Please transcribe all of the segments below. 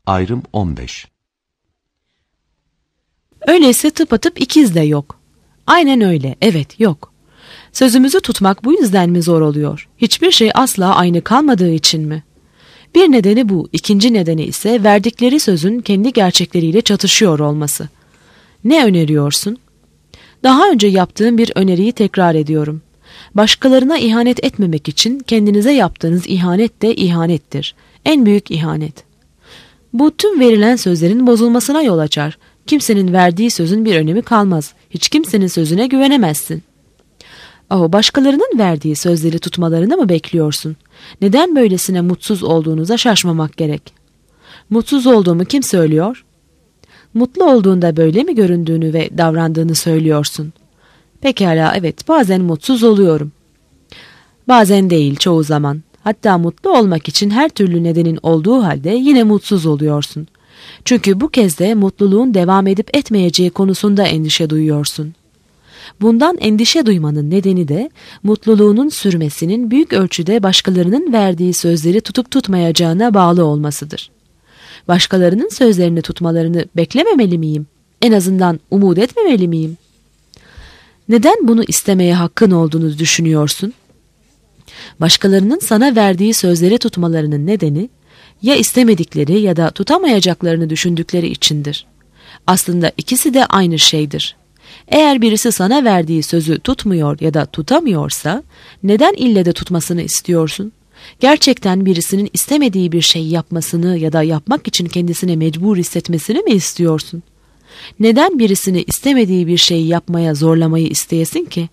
Ayrım 15. Öyleyse tıpatıp ikiz de yok. Aynen öyle, evet, yok. Sözümüzü tutmak bu yüzden mi zor oluyor? Hiçbir şey asla aynı kalmadığı için mi? Bir nedeni bu, ikinci nedeni ise verdikleri sözün kendi gerçekleriyle çatışıyor olması. Ne öneriyorsun? Daha önce yaptığım bir öneriyi tekrar ediyorum. Başkalarına ihanet etmemek için kendinize yaptığınız ihanet de ihanettir. En büyük ihanet. Bu tüm verilen sözlerin bozulmasına yol açar. Kimsenin verdiği sözün bir önemi kalmaz. Hiç kimsenin sözüne güvenemezsin. Başkalarının verdiği sözleri tutmalarını mı bekliyorsun? Neden böylesine mutsuz olduğunuza şaşmamak gerek? Mutsuz olduğumu kim söylüyor? Mutlu olduğunda böyle mi göründüğünü ve davrandığını söylüyorsun? Pekala, evet, bazen mutsuz oluyorum. Bazen değil, çoğu zaman. Hatta mutlu olmak için her türlü nedenin olduğu halde yine mutsuz oluyorsun. Çünkü bu kez de mutluluğun devam edip etmeyeceği konusunda endişe duyuyorsun. Bundan endişe duymanın nedeni de mutluluğunun sürmesinin büyük ölçüde başkalarının verdiği sözleri tutup tutmayacağına bağlı olmasıdır. Başkalarının sözlerini tutmalarını beklememeli miyim? En azından umut etmemeli miyim? Neden bunu istemeye hakkın olduğunu düşünüyorsun? Başkalarının sana verdiği sözleri tutmalarının nedeni ya istemedikleri ya da tutamayacaklarını düşündükleri içindir. Aslında ikisi de aynı şeydir. Eğer birisi sana verdiği sözü tutmuyor ya da tutamıyorsa neden ille de tutmasını istiyorsun? Gerçekten birisinin istemediği bir şey yapmasını ya da yapmak için kendisine mecbur hissetmesini mi istiyorsun? Neden birisini istemediği bir şeyi yapmaya zorlamayı isteyesin ki?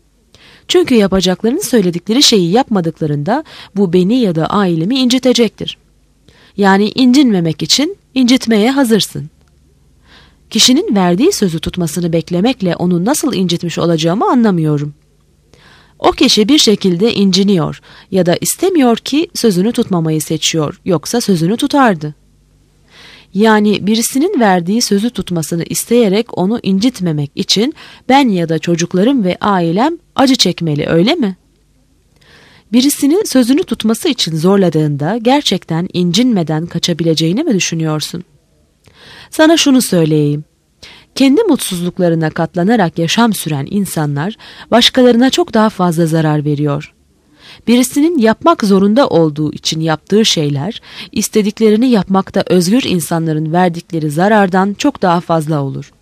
Çünkü yapacaklarını söyledikleri şeyi yapmadıklarında bu beni ya da ailemi incitecektir. Yani incinmemek için incitmeye hazırsın. Kişinin verdiği sözü tutmasını beklemekle onu nasıl incitmiş olacağımı anlamıyorum. O kişi bir şekilde inciniyor ya da istemiyor ki sözünü tutmamayı seçiyor, yoksa sözünü tutardı. Yani birisinin verdiği sözü tutmasını isteyerek onu incitmemek için ben ya da çocuklarım ve ailem acı çekmeli, öyle mi? Birisinin sözünü tutması için zorladığında gerçekten incinmeden kaçabileceğini mi düşünüyorsun? Sana şunu söyleyeyim. Kendi mutsuzluklarına katlanarak yaşam süren insanlar başkalarına çok daha fazla zarar veriyor. Birisinin yapmak zorunda olduğu için yaptığı şeyler, istediklerini yapmakta özgür insanların verdikleri zarardan çok daha fazla olur.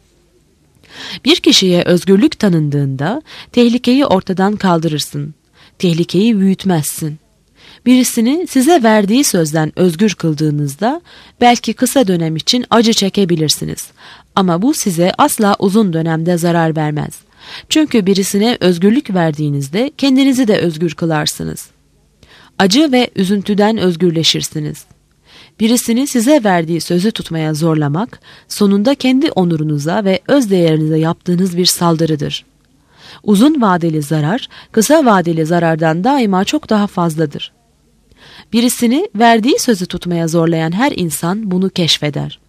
Bir kişiye özgürlük tanındığında tehlikeyi ortadan kaldırırsın. Tehlikeyi büyütmezsin. Birisini size verdiği sözden özgür kıldığınızda belki kısa dönem için acı çekebilirsiniz. Ama bu size asla uzun dönemde zarar vermez. Çünkü birisine özgürlük verdiğinizde kendinizi de özgür kılarsınız. Acı ve üzüntüden özgürleşirsiniz. Birisini size verdiği sözü tutmaya zorlamak, sonunda kendi onurunuza ve öz değerinize yaptığınız bir saldırıdır. Uzun vadeli zarar, kısa vadeli zarardan daima çok daha fazladır. Birisini verdiği sözü tutmaya zorlayan her insan bunu keşfeder.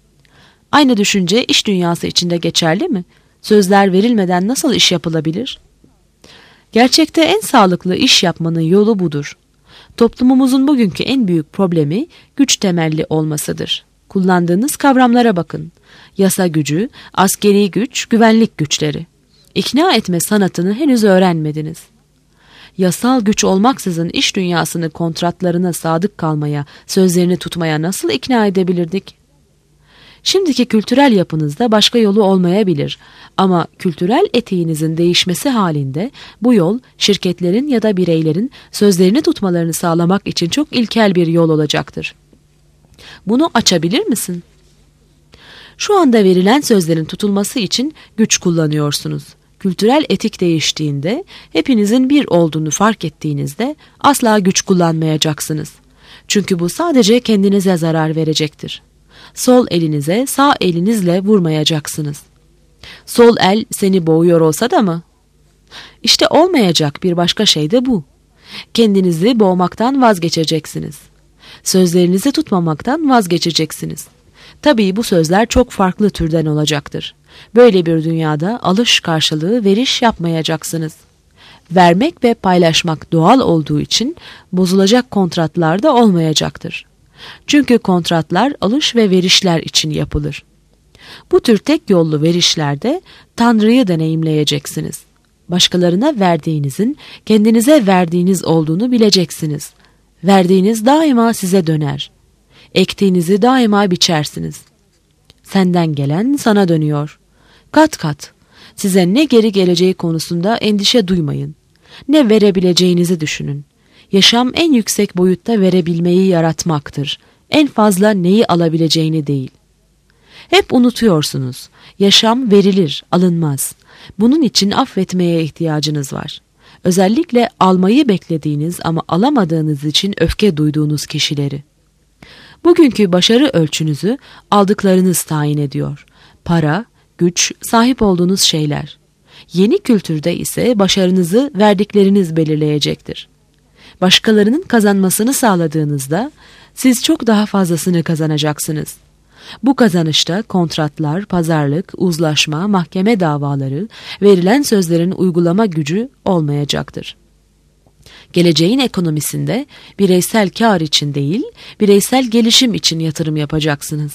Aynı düşünce iş dünyası içinde geçerli mi? Sözler verilmeden nasıl iş yapılabilir? Gerçekte en sağlıklı iş yapmanın yolu budur. Toplumumuzun bugünkü en büyük problemi güç temelli olmasıdır. Kullandığınız kavramlara bakın. Yasa gücü, askeri güç, güvenlik güçleri. İkna etme sanatını henüz öğrenmediniz. Yasal güç olmaksızın iş dünyasını kontratlarına sadık kalmaya, sözlerini tutmaya nasıl ikna edebilirdik? Şimdiki kültürel yapınızda başka yolu olmayabilir ama kültürel etiğinizin değişmesi halinde bu yol şirketlerin ya da bireylerin sözlerini tutmalarını sağlamak için çok ilkel bir yol olacaktır. Bunu açabilir misin? Şu anda verilen sözlerin tutulması için güç kullanıyorsunuz. Kültürel etik değiştiğinde, hepinizin bir olduğunu fark ettiğinizde asla güç kullanmayacaksınız. Çünkü bu sadece kendinize zarar verecektir. Sol elinize sağ elinizle vurmayacaksınız. Sol el seni boğuyor olsa da mı? İşte olmayacak bir başka şey de bu. Kendinizi boğmaktan vazgeçeceksiniz. Sözlerinizi tutmamaktan vazgeçeceksiniz. Tabii bu sözler çok farklı türden olacaktır. Böyle bir dünyada alış karşılığı veriş yapmayacaksınız. Vermek ve paylaşmak doğal olduğu için bozulacak kontratlar da olmayacaktır. Çünkü kontratlar alış ve verişler için yapılır. Bu tür tek yollu verişlerde Tanrı'yı deneyimleyeceksiniz. Başkalarına verdiğinizin kendinize verdiğiniz olduğunu bileceksiniz. Verdiğiniz daima size döner. Ektiğinizi daima biçersiniz. Senden gelen sana dönüyor. Kat kat. Size ne geri geleceği konusunda endişe duymayın. Ne verebileceğinizi düşünün. Yaşam en yüksek boyutta verebilmeyi yaratmaktır. En fazla neyi alabileceğini değil. Hep unutuyorsunuz. Yaşam verilir, alınmaz. Bunun için affetmeye ihtiyacınız var. Özellikle almayı beklediğiniz ama alamadığınız için öfke duyduğunuz kişileri. Bugünkü başarı ölçünüzü aldıklarınız tayin ediyor. Para, güç, sahip olduğunuz şeyler. Yeni kültürde ise başarınızı verdikleriniz belirleyecektir. Başkalarının kazanmasını sağladığınızda siz çok daha fazlasını kazanacaksınız. Bu kazanışta kontratlar, pazarlık, uzlaşma, mahkeme davaları, verilen sözlerin uygulama gücü olmayacaktır. Geleceğin ekonomisinde bireysel kar için değil, bireysel gelişim için yatırım yapacaksınız.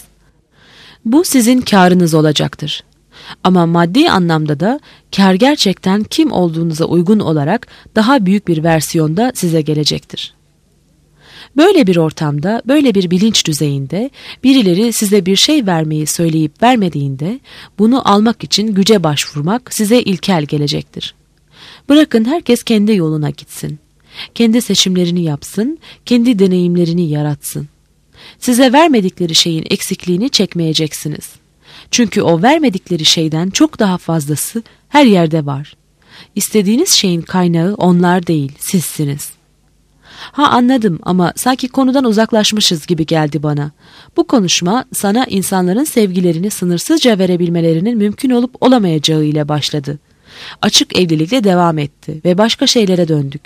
Bu sizin karınız olacaktır. Ama maddi anlamda da kar gerçekten kim olduğunuza uygun olarak daha büyük bir versiyonda size gelecektir. Böyle bir ortamda, böyle bir bilinç düzeyinde birileri size bir şey vermeyi söyleyip vermediğinde bunu almak için güce başvurmak size ilkel gelecektir. Bırakın herkes kendi yoluna gitsin. Kendi seçimlerini yapsın, kendi deneyimlerini yaratsın. Size vermedikleri şeyin eksikliğini çekmeyeceksiniz. Çünkü o vermedikleri şeyden çok daha fazlası her yerde var. İstediğiniz şeyin kaynağı onlar değil, sizsiniz. Ha anladım ama sanki konudan uzaklaşmışız gibi geldi bana. Bu konuşma sana insanların sevgilerini sınırsızca verebilmelerinin mümkün olup olamayacağı ile başladı. Açık evlilikle devam etti ve başka şeylere döndük.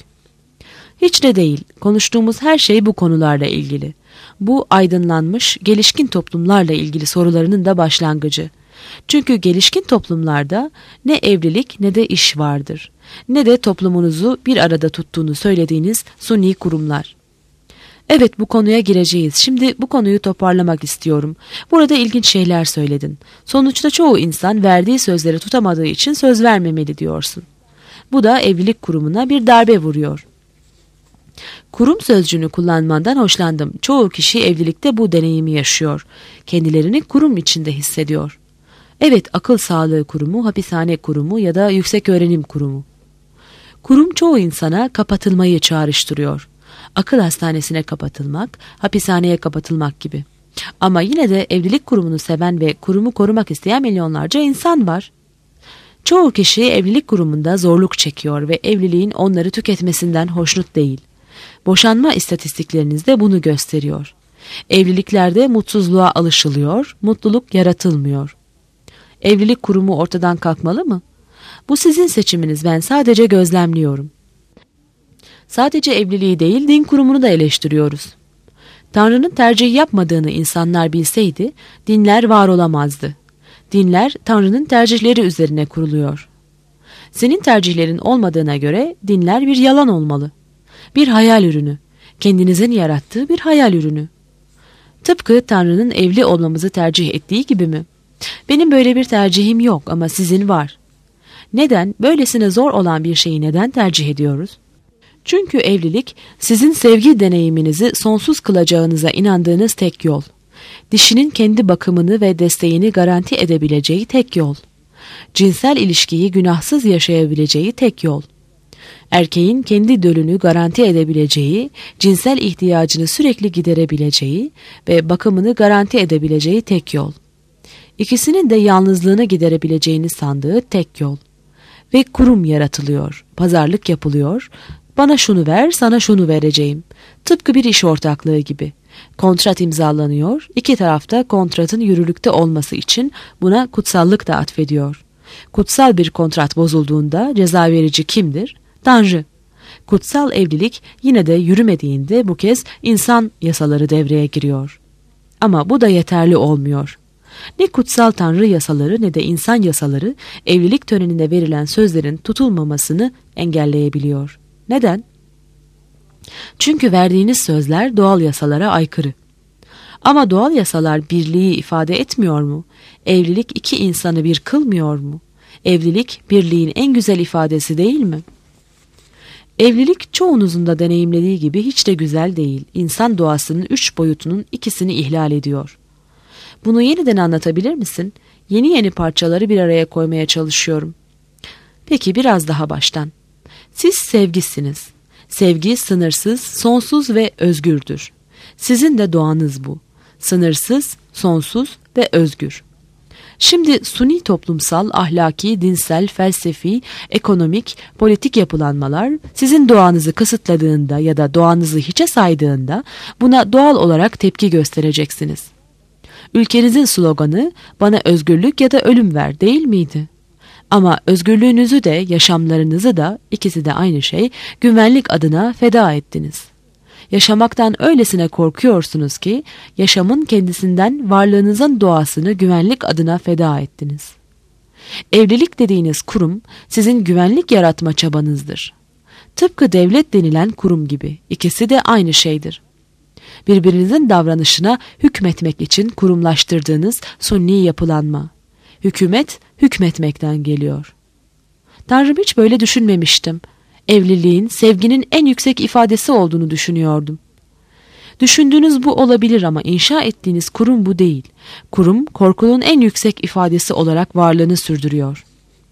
Hiç de değil, konuştuğumuz her şey bu konularla ilgili. Bu aydınlanmış, gelişkin toplumlarla ilgili sorularının da başlangıcı. Çünkü gelişkin toplumlarda ne evlilik ne de iş vardır. Ne de toplumunuzu bir arada tuttuğunu söylediğiniz suni kurumlar. Evet, bu konuya gireceğiz. Şimdi bu konuyu toparlamak istiyorum. Burada ilginç şeyler söyledin. Sonuçta çoğu insan verdiği sözleri tutamadığı için söz vermemeli diyorsun. Bu da evlilik kurumuna bir darbe vuruyor. Kurum sözcüğünü kullanmandan hoşlandım. Çoğu kişi evlilikte bu deneyimi yaşıyor. Kendilerini kurum içinde hissediyor. Evet, akıl sağlığı kurumu, hapishane kurumu ya da yükseköğrenim kurumu. Kurum çoğu insana kapatılmayı çağrıştırıyor. Akıl hastanesine kapatılmak, hapishaneye kapatılmak gibi. Ama yine de evlilik kurumunu seven ve kurumu korumak isteyen milyonlarca insan var. Çoğu kişi evlilik kurumunda zorluk çekiyor ve evliliğin onları tüketmesinden hoşnut değil. Boşanma istatistikleriniz de bunu gösteriyor. Evliliklerde mutsuzluğa alışılıyor, mutluluk yaratılmıyor. Evlilik kurumu ortadan kalkmalı mı? Bu sizin seçiminiz, ben sadece gözlemliyorum. Sadece evliliği değil, din kurumunu da eleştiriyoruz. Tanrı'nın tercih yapmadığını insanlar bilseydi, dinler var olamazdı. Dinler Tanrı'nın tercihleri üzerine kuruluyor. Senin tercihlerin olmadığına göre dinler bir yalan olmalı. Bir hayal ürünü, kendinizin yarattığı bir hayal ürünü. Tıpkı Tanrı'nın evli olmamızı tercih ettiği gibi mi? Benim böyle bir tercihim yok ama sizin var. Neden? Böylesine zor olan bir şeyi neden tercih ediyoruz? Çünkü evlilik sizin sevgi deneyiminizi sonsuz kılacağınıza inandığınız tek yol. Dişinin kendi bakımını ve desteğini garanti edebileceği tek yol. Cinsel ilişkiyi günahsız yaşayabileceği tek yol. Erkeğin kendi dölünü garanti edebileceği, cinsel ihtiyacını sürekli giderebileceği ve bakımını garanti edebileceği tek yol. İkisinin de yalnızlığını giderebileceğini sandığı tek yol. Ve kurum yaratılıyor, pazarlık yapılıyor, bana şunu ver, sana şunu vereceğim. Tıpkı bir iş ortaklığı gibi. Kontrat imzalanıyor, iki tarafta kontratın yürürlükte olması için buna kutsallık da atfediyor. Kutsal bir kontrat bozulduğunda ceza verici kimdir? Tanrı. Kutsal evlilik yine de yürümediğinde bu kez insan yasaları devreye giriyor. Ama bu da yeterli olmuyor. Ne kutsal Tanrı yasaları ne de insan yasaları evlilik töreninde verilen sözlerin tutulmamasını engelleyebiliyor. Neden? Çünkü verdiğiniz sözler doğal yasalara aykırı. Ama doğal yasalar birliği ifade etmiyor mu? Evlilik iki insanı bir kılmıyor mu? Evlilik birliğin en güzel ifadesi değil mi? Evlilik çoğunuzun da deneyimlediği gibi hiç de güzel değil. İnsan doğasının 3 boyutunun ikisini ihlal ediyor. Bunu yeniden anlatabilir misin? Yeni parçaları bir araya koymaya çalışıyorum. Peki biraz daha baştan. Siz sevgisiniz. Sevgi sınırsız, sonsuz ve özgürdür. Sizin de doğanız bu. Sınırsız, sonsuz ve özgür. Şimdi suni toplumsal, ahlaki, dinsel, felsefi, ekonomik, politik yapılanmalar sizin doğanızı kısıtladığında ya da doğanızı hiçe saydığında buna doğal olarak tepki göstereceksiniz. Ülkenizin sloganı "Bana özgürlük ya da ölüm ver" değil miydi? Ama özgürlüğünüzü de yaşamlarınızı da, ikisi de aynı şey, güvenlik adına feda ettiniz. Yaşamaktan öylesine korkuyorsunuz ki yaşamın kendisinden varlığınızın doğasını güvenlik adına feda ettiniz. Evlilik dediğiniz kurum sizin güvenlik yaratma çabanızdır. Tıpkı devlet denilen kurum gibi, ikisi de aynı şeydir. Birbirinizin davranışına hükmetmek için kurumlaştırdığınız sunni yapılanma. Hükümet, hükmetmekten geliyor. Tanrım, hiç böyle düşünmemiştim. Evliliğin, sevginin en yüksek ifadesi olduğunu düşünüyordum. Düşündüğünüz bu olabilir ama inşa ettiğiniz kurum bu değil. Kurum, korkunun en yüksek ifadesi olarak varlığını sürdürüyor.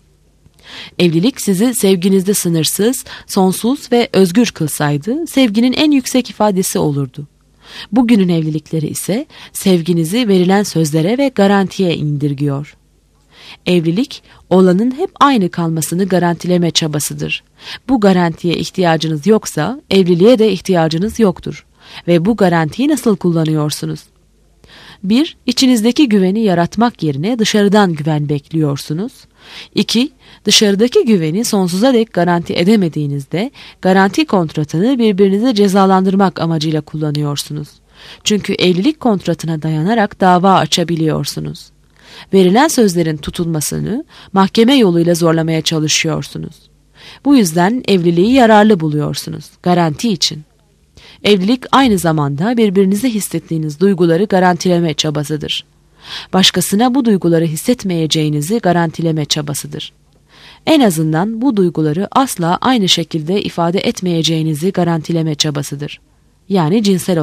Evlilik sizi sevginizde sınırsız, sonsuz ve özgür kılsaydı, sevginin en yüksek ifadesi olurdu. Bugünün evlilikleri ise sevginizi verilen sözlere ve garantiye indirgiyor. Evlilik, olanın hep aynı kalmasını garantileme çabasıdır. Bu garantiye ihtiyacınız yoksa, evliliğe de ihtiyacınız yoktur. Ve bu garantiyi nasıl kullanıyorsunuz? 1. İçinizdeki güveni yaratmak yerine dışarıdan güven bekliyorsunuz. 2. Dışarıdaki güveni sonsuza dek garanti edemediğinizde garanti kontratını birbirinize cezalandırmak amacıyla kullanıyorsunuz. Çünkü evlilik kontratına dayanarak dava açabiliyorsunuz. Verilen sözlerin tutulmasını mahkeme yoluyla zorlamaya çalışıyorsunuz. Bu yüzden evliliği yararlı buluyorsunuz, garanti için. Evlilik aynı zamanda birbirinize hissettiğiniz duyguları garantileme çabasıdır. Başkasına bu duyguları hissetmeyeceğinizi garantileme çabasıdır. En azından bu duyguları asla aynı şekilde ifade etmeyeceğinizi garantileme çabasıdır. Yani cinsel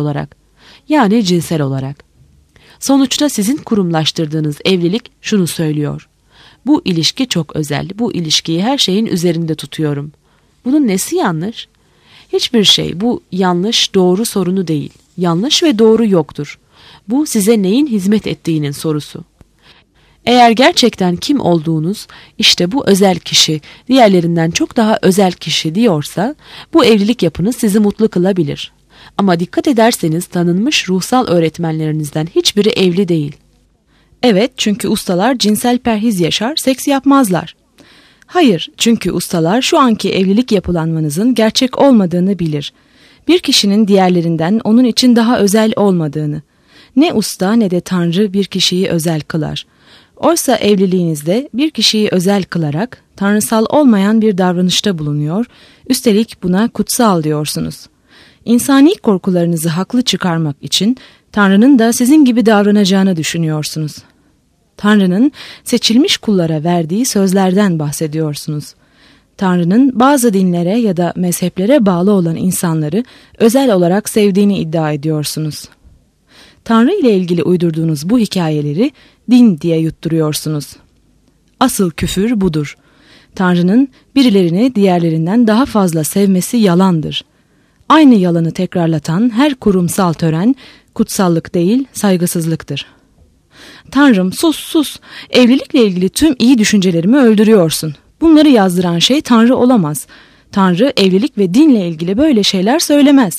olarak. Sonuçta sizin kurumlaştırdığınız evlilik şunu söylüyor: bu ilişki çok özel, bu ilişkiyi her şeyin üzerinde tutuyorum. Bunun nesi yanlış? Hiçbir şey, bu yanlış doğru sorunu değil. Yanlış ve doğru yoktur. Bu size neyin hizmet ettiğinin sorusu. Eğer gerçekten kim olduğunuz, işte bu özel kişi, diğerlerinden çok daha özel kişi diyorsa, bu evlilik yapınız sizi mutlu kılabilir. Ama dikkat ederseniz tanınmış ruhsal öğretmenlerinizden hiçbiri evli değil. Evet, çünkü ustalar cinsel perhiz yaşar, seks yapmazlar. Hayır, çünkü ustalar şu anki evlilik yapılanmanızın gerçek olmadığını bilir. Bir kişinin diğerlerinden onun için daha özel olmadığını. Ne usta ne de Tanrı bir kişiyi özel kılar. Oysa evliliğinizde bir kişiyi özel kılarak tanrısal olmayan bir davranışta bulunuyor, üstelik buna kutsal diyorsunuz. İnsani korkularınızı haklı çıkarmak için Tanrı'nın da sizin gibi davranacağını düşünüyorsunuz. Tanrı'nın seçilmiş kullara verdiği sözlerden bahsediyorsunuz. Tanrı'nın bazı dinlere ya da mezheplere bağlı olan insanları özel olarak sevdiğini iddia ediyorsunuz. Tanrı ile ilgili uydurduğunuz bu hikayeleri din diye yutturuyorsunuz. Asıl küfür budur. Tanrı'nın birilerini diğerlerinden daha fazla sevmesi yalandır. Aynı yalanı tekrarlatan her kurumsal tören kutsallık değil, saygısızlıktır. Tanrım, sus, evlilikle ilgili tüm iyi düşüncelerimi öldürüyorsun. Bunları yazdıran şey Tanrı olamaz. Tanrı evlilik ve dinle ilgili böyle şeyler söylemez.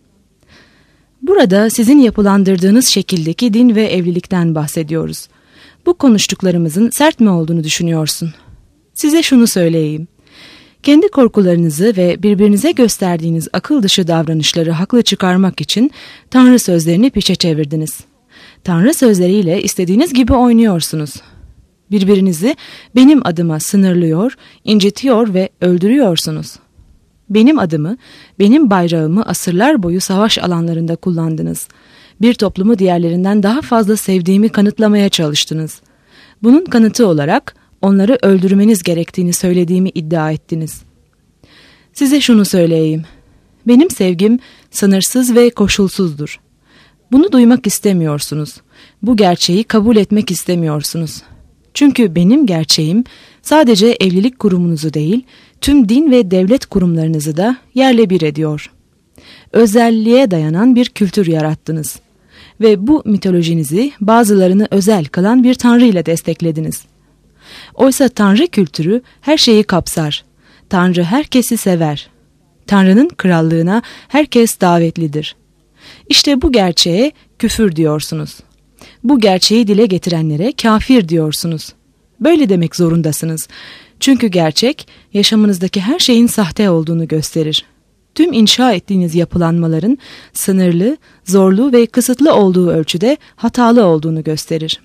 Burada sizin yapılandırdığınız şekildeki din ve evlilikten bahsediyoruz. Bu konuştuklarımızın sert mi olduğunu düşünüyorsun? Size şunu söyleyeyim. Kendi korkularınızı ve birbirinize gösterdiğiniz akıl dışı davranışları haklı çıkarmak için Tanrı sözlerini piçe çevirdiniz. Tanrı sözleriyle istediğiniz gibi oynuyorsunuz. Birbirinizi benim adıma sınırlıyor, incitiyor ve öldürüyorsunuz. Benim adımı, benim bayrağımı asırlar boyu savaş alanlarında kullandınız. Bir toplumu diğerlerinden daha fazla sevdiğimi kanıtlamaya çalıştınız. Bunun kanıtı olarak onları öldürmeniz gerektiğini söylediğimi iddia ettiniz. Size şunu söyleyeyim. Benim sevgim sınırsız ve koşulsuzdur. Bunu duymak istemiyorsunuz. Bu gerçeği kabul etmek istemiyorsunuz. Çünkü benim gerçeğim sadece evlilik kurumunuzu değil, tüm din ve devlet kurumlarınızı da yerle bir ediyor. Özelliğe dayanan bir kültür yarattınız. Ve bu mitolojinizi bazılarını özel kılan bir tanrı ile desteklediniz. Oysa tanrı kültürü her şeyi kapsar. Tanrı herkesi sever. Tanrı'nın krallığına herkes davetlidir. İşte bu gerçeğe küfür diyorsunuz. Bu gerçeği dile getirenlere kafir diyorsunuz. Böyle demek zorundasınız. Çünkü gerçek yaşamınızdaki her şeyin sahte olduğunu gösterir. Tüm inşa ettiğiniz yapılanmaların sınırlı, zorlu ve kısıtlı olduğu ölçüde hatalı olduğunu gösterir.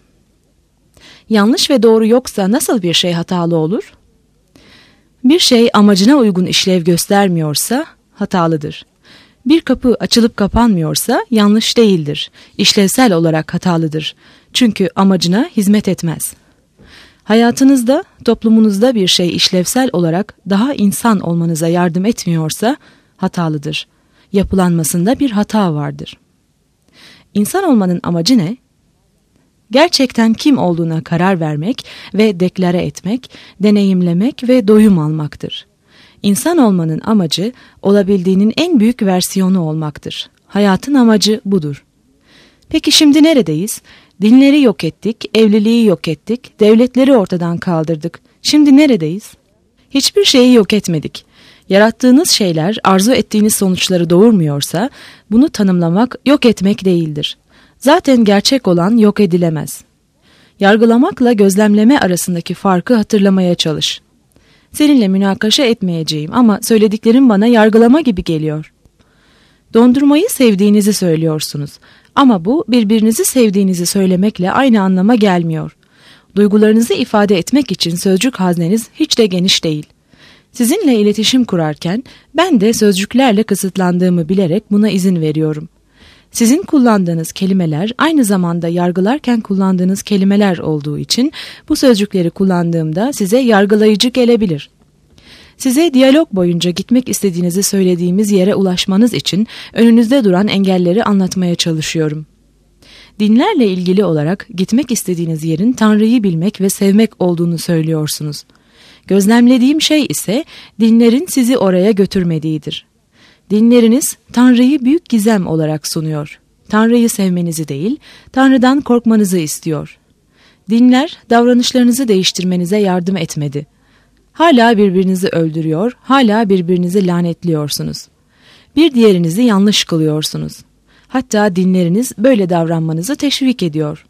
Yanlış ve doğru yoksa nasıl bir şey hatalı olur? Bir şey amacına uygun işlev göstermiyorsa hatalıdır. Bir kapı açılıp kapanmıyorsa yanlış değildir. İşlevsel olarak hatalıdır. Çünkü amacına hizmet etmez. Hayatınızda, toplumunuzda bir şey işlevsel olarak daha insan olmanıza yardım etmiyorsa hatalıdır. Yapılanmasında bir hata vardır. İnsan olmanın amacı ne? Gerçekten kim olduğuna karar vermek ve deklare etmek, deneyimlemek ve doyum almaktır. İnsan olmanın amacı olabildiğinin en büyük versiyonu olmaktır. Hayatın amacı budur. Peki şimdi neredeyiz? Dinleri yok ettik, evliliği yok ettik, devletleri ortadan kaldırdık. Şimdi neredeyiz? Hiçbir şeyi yok etmedik. Yarattığınız şeyler arzu ettiğiniz sonuçları doğurmuyorsa bunu tanımlamak yok etmek değildir. Zaten gerçek olan yok edilemez. Yargılamakla gözlemleme arasındaki farkı hatırlamaya çalış. Seninle münakaşa etmeyeceğim ama söylediklerim bana yargılama gibi geliyor. Dondurmayı sevdiğinizi söylüyorsunuz ama bu birbirinizi sevdiğinizi söylemekle aynı anlama gelmiyor. Duygularınızı ifade etmek için sözcük hazneniz hiç de geniş değil. Sizinle iletişim kurarken ben de sözcüklerle kısıtlandığımı bilerek buna izin veriyorum. Sizin kullandığınız kelimeler aynı zamanda yargılarken kullandığınız kelimeler olduğu için bu sözcükleri kullandığımda size yargılayıcı gelebilir. Size diyalog boyunca gitmek istediğinizi söylediğimiz yere ulaşmanız için önünüzde duran engelleri anlatmaya çalışıyorum. Dinlerle ilgili olarak gitmek istediğiniz yerin Tanrı'yı bilmek ve sevmek olduğunu söylüyorsunuz. Gözlemlediğim şey ise dinlerin sizi oraya götürmediğidir. Dinleriniz Tanrı'yı büyük gizem olarak sunuyor. Tanrı'yı sevmenizi değil, Tanrı'dan korkmanızı istiyor. Dinler davranışlarınızı değiştirmenize yardım etmedi. Hala birbirinizi öldürüyor, hala birbirinizi lanetliyorsunuz. Bir diğerinizi yanlış kılıyorsunuz. Hatta dinleriniz böyle davranmanızı teşvik ediyor.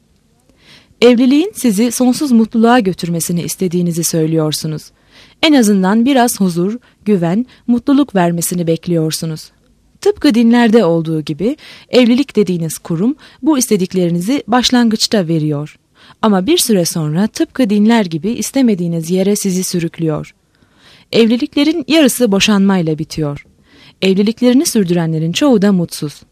Evliliğin sizi sonsuz mutluluğa götürmesini istediğinizi söylüyorsunuz. En azından biraz huzur, güven, mutluluk vermesini bekliyorsunuz. Tıpkı dinlerde olduğu gibi evlilik dediğiniz kurum bu istediklerinizi başlangıçta veriyor. Ama bir süre sonra tıpkı dinler gibi istemediğiniz yere sizi sürüklüyor. Evliliklerin yarısı boşanmayla bitiyor. Evliliklerini sürdürenlerin çoğu da mutsuz.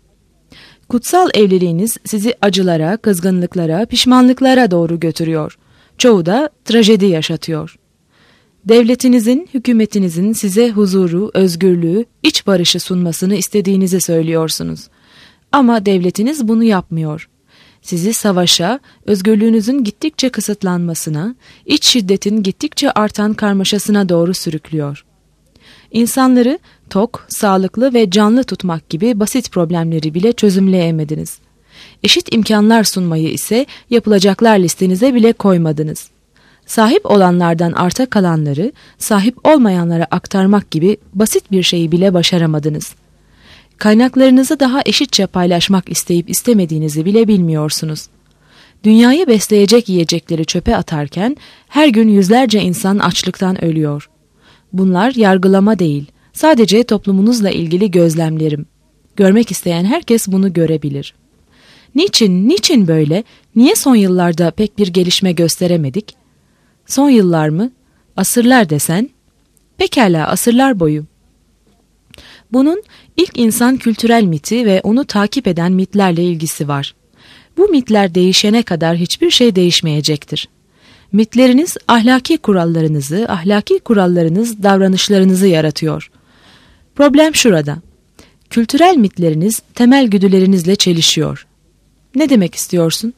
Kutsal evliliğiniz sizi acılara, kızgınlıklara, pişmanlıklara doğru götürüyor. Çoğu da trajedi yaşatıyor. Devletinizin, hükümetinizin size huzuru, özgürlüğü, iç barışı sunmasını istediğinizi söylüyorsunuz. Ama devletiniz bunu yapmıyor. Sizi savaşa, özgürlüğünüzün gittikçe kısıtlanmasına, iç şiddetin gittikçe artan karmaşasına doğru sürüklüyor. İnsanları tok, sağlıklı ve canlı tutmak gibi basit problemleri bile çözümleyemediniz. Eşit imkanlar sunmayı ise yapılacaklar listenize bile koymadınız. Sahip olanlardan arta kalanları sahip olmayanlara aktarmak gibi basit bir şeyi bile başaramadınız. Kaynaklarınızı daha eşitçe paylaşmak isteyip istemediğinizi bile bilmiyorsunuz. Dünyayı besleyecek yiyecekleri çöpe atarken her gün yüzlerce insan açlıktan ölüyor. Bunlar yargılama değil, sadece toplumunuzla ilgili gözlemlerim. Görmek isteyen herkes bunu görebilir. Niçin böyle? Niye son yıllarda pek bir gelişme gösteremedik? Son yıllar mı? Asırlar desen? Pekala asırlar boyu. Bunun ilk insan kültürel miti ve onu takip eden mitlerle ilgisi var. Bu mitler değişene kadar hiçbir şey değişmeyecektir. Mitleriniz ahlaki kurallarınız davranışlarınızı yaratıyor. Problem şurada. Kültürel mitleriniz temel güdülerinizle çelişiyor. Ne demek istiyorsun?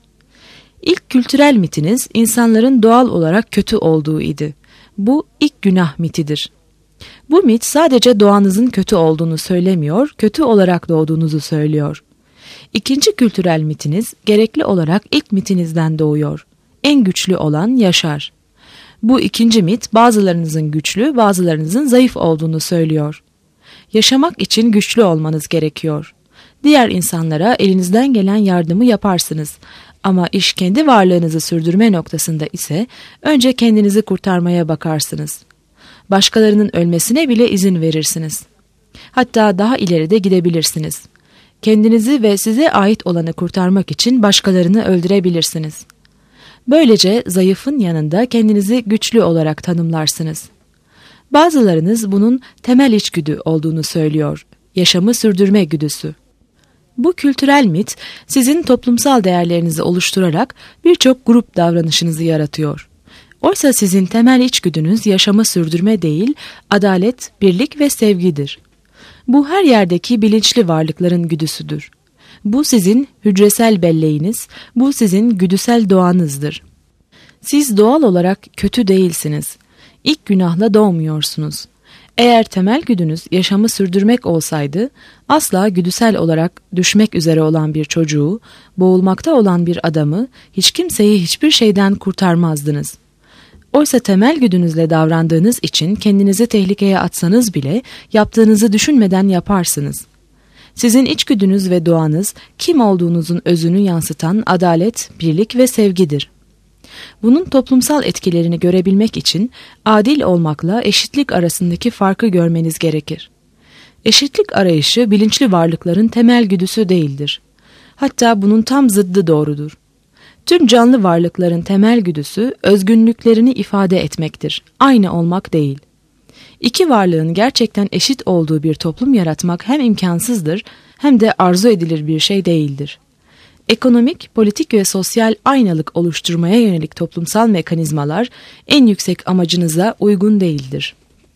İlk kültürel mitiniz insanların doğal olarak kötü olduğu idi. Bu ilk günah mitidir. Bu mit sadece doğanızın kötü olduğunu söylemiyor, kötü olarak doğduğunuzu söylüyor. İkinci kültürel mitiniz gerekli olarak ilk mitinizden doğuyor. En güçlü olan yaşar. Bu ikinci mit bazılarınızın güçlü, bazılarınızın zayıf olduğunu söylüyor. Yaşamak için güçlü olmanız gerekiyor. Diğer insanlara elinizden gelen yardımı yaparsınız. Ama iş kendi varlığınızı sürdürme noktasında ise önce kendinizi kurtarmaya bakarsınız. Başkalarının ölmesine bile izin verirsiniz. Hatta daha ileride gidebilirsiniz. Kendinizi ve size ait olanı kurtarmak için başkalarını öldürebilirsiniz. Böylece zayıfın yanında kendinizi güçlü olarak tanımlarsınız. Bazılarınız bunun temel içgüdü olduğunu söylüyor, yaşamı sürdürme güdüsü. Bu kültürel mit sizin toplumsal değerlerinizi oluşturarak birçok grup davranışınızı yaratıyor. Oysa sizin temel içgüdünüz yaşamı sürdürme değil, adalet, birlik ve sevgidir. Bu her yerdeki bilinçli varlıkların güdüsüdür. Bu sizin hücresel belleğiniz, bu sizin güdüsel doğanızdır. Siz doğal olarak kötü değilsiniz. İlk günahla doğmuyorsunuz. Eğer temel güdünüz yaşamı sürdürmek olsaydı, asla güdüsel olarak düşmek üzere olan bir çocuğu, boğulmakta olan bir adamı, hiç kimseyi hiçbir şeyden kurtarmazdınız. Oysa temel güdünüzle davrandığınız için kendinizi tehlikeye atsanız bile yaptığınızı düşünmeden yaparsınız. Sizin içgüdünüz ve doğanız kim olduğunuzun özünü yansıtan adalet, birlik ve sevgidir. Bunun toplumsal etkilerini görebilmek için adil olmakla eşitlik arasındaki farkı görmeniz gerekir. Eşitlik arayışı bilinçli varlıkların temel güdüsü değildir. Hatta bunun tam zıddı doğrudur. Tüm canlı varlıkların temel güdüsü özgünlüklerini ifade etmektir, aynı olmak değil. İki varlığın gerçekten eşit olduğu bir toplum yaratmak hem imkansızdır hem de arzu edilir bir şey değildir. Ekonomik, politik ve sosyal aynalık oluşturmaya yönelik toplumsal mekanizmalar en yüksek amacınıza uygun değildir.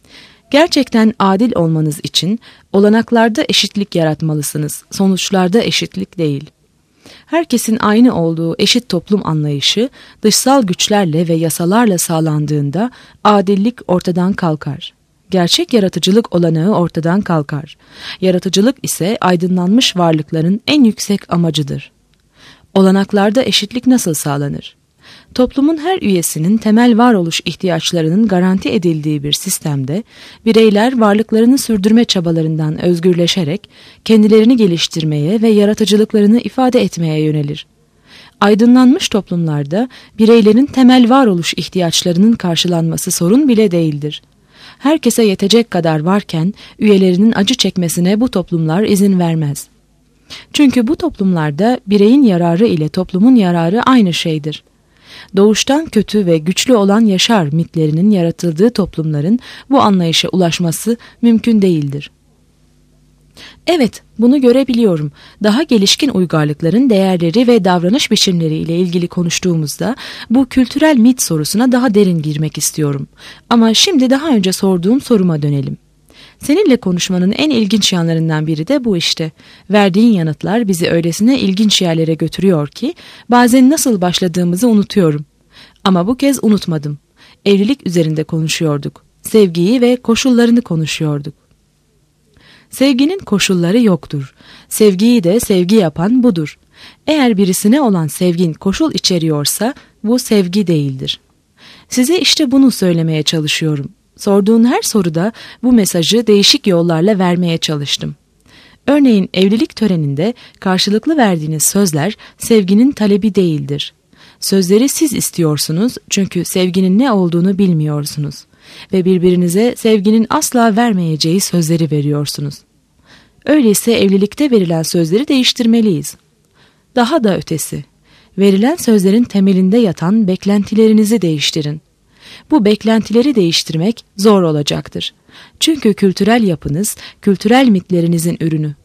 Gerçekten adil olmanız için olanaklarda eşitlik yaratmalısınız, sonuçlarda eşitlik değil. Herkesin aynı olduğu eşit toplum anlayışı dışsal güçlerle ve yasalarla sağlandığında adillik ortadan kalkar. Gerçek yaratıcılık olanağı ortadan kalkar. Yaratıcılık ise aydınlanmış varlıkların en yüksek amacıdır. Olanaklarda eşitlik nasıl sağlanır? Toplumun her üyesinin temel varoluş ihtiyaçlarının garanti edildiği bir sistemde, bireyler varlıklarını sürdürme çabalarından özgürleşerek kendilerini geliştirmeye ve yaratıcılıklarını ifade etmeye yönelir. Aydınlanmış toplumlarda bireylerin temel varoluş ihtiyaçlarının karşılanması sorun bile değildir. Herkese yetecek kadar varken üyelerinin acı çekmesine bu toplumlar izin vermez. Çünkü bu toplumlarda bireyin yararı ile toplumun yararı aynı şeydir. Doğuştan kötü ve güçlü olan yaşar mitlerinin yaratıldığı toplumların bu anlayışa ulaşması mümkün değildir. Evet, bunu görebiliyorum. Daha gelişkin uygarlıkların değerleri ve davranış biçimleri ile ilgili konuştuğumuzda bu kültürel mit sorusuna daha derin girmek istiyorum. Ama şimdi daha önce sorduğum soruma dönelim. Seninle konuşmanın en ilginç yanlarından biri de bu işte. Verdiğin yanıtlar bizi öylesine ilginç yerlere götürüyor ki bazen nasıl başladığımızı unutuyorum. Ama bu kez unutmadım. Evlilik üzerinde konuşuyorduk. Sevgiyi ve koşullarını konuşuyorduk. Sevginin koşulları yoktur. Sevgiyi de sevgi yapan budur. Eğer birisine olan sevgin koşul içeriyorsa bu sevgi değildir. Size işte bunu söylemeye çalışıyorum. Sorduğun her soruda bu mesajı değişik yollarla vermeye çalıştım. Örneğin evlilik töreninde karşılıklı verdiğiniz sözler sevginin talebi değildir. Sözleri siz istiyorsunuz çünkü sevginin ne olduğunu bilmiyorsunuz ve birbirinize sevginin asla vermeyeceği sözleri veriyorsunuz. Öyleyse evlilikte verilen sözleri değiştirmeliyiz. Daha da ötesi, verilen sözlerin temelinde yatan beklentilerinizi değiştirin. Bu beklentileri değiştirmek zor olacaktır. Çünkü kültürel yapınız, kültürel mitlerinizin ürünü.